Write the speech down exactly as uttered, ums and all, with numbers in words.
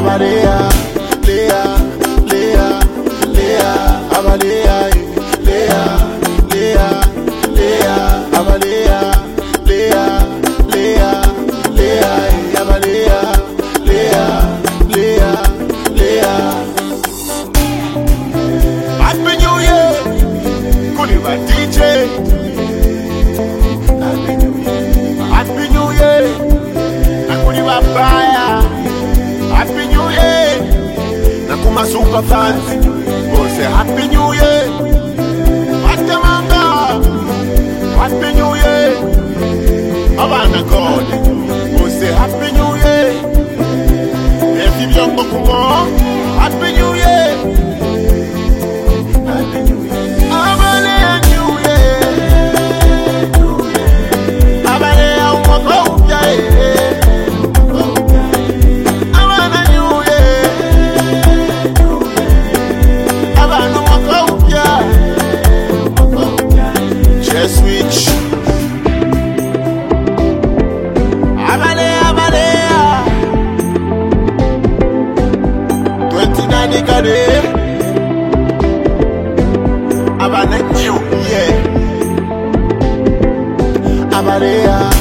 Abalea, Lea, Lea, Lea, Abalea, Lea, Lea, Lea, Abalea, Lea, Lea, Lea, Abalea, Lea, Lea, Lea. Happy New Year, Kuliba D J. Happy New Year, Kuliba Baya. Happy New Year, Nakuma super fans. Oh, say Happy New Year. Watemanga. Happy New Year. Abana God. Oh, say Happy New Year. If you young Bokumo, Happy New Year. Happy New Year. Abale New Year. Abale Umoko Ujae. Switch. Abalea, Abalea. twenty-nine decade. Abalea, yeah. Abalea.